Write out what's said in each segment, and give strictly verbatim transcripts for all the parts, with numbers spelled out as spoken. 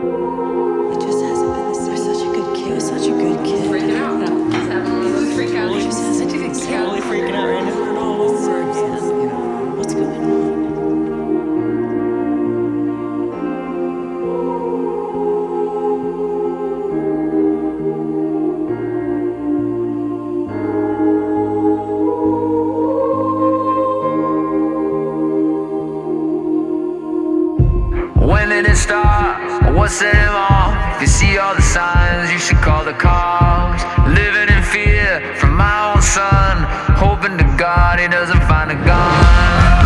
It just hasn't been the same. You're such a good kid. You're such a good kid. Freaking out. No, just having one of those freak out. Well, just hasn't been the same. Totally freaking out right now. Over and over again. You know, what's going on? When did it start? What set him off? If you see all the signs, you should call the cops. Living in fear from my own son, hoping to God he doesn't find a gun.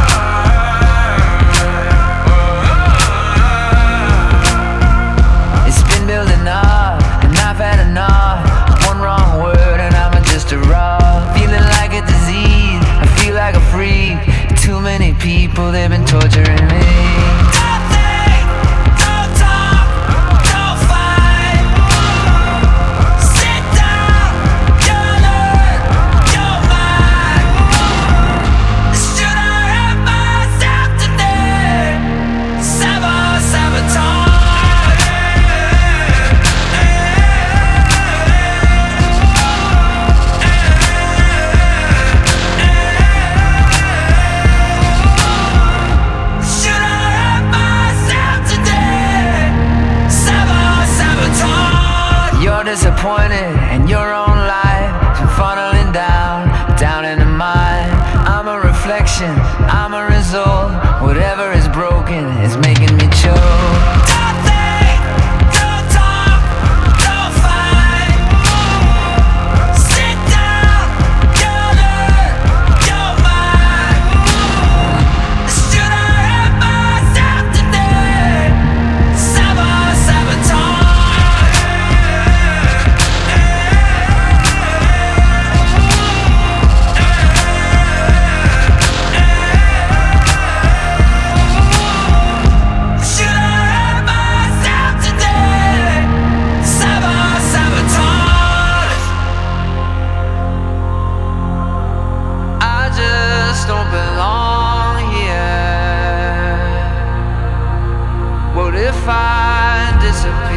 It's been building up, and I've had enough. One wrong word and I'm just a rough. Feeling like a disease, I feel like a freak. Too many people, they've been torturing me. Disappointed in your own life, been funneling down, down into mine. I'm a reflection, I'm a result. Whatever is broken is making me choke. Don't belong here. What if I disappear?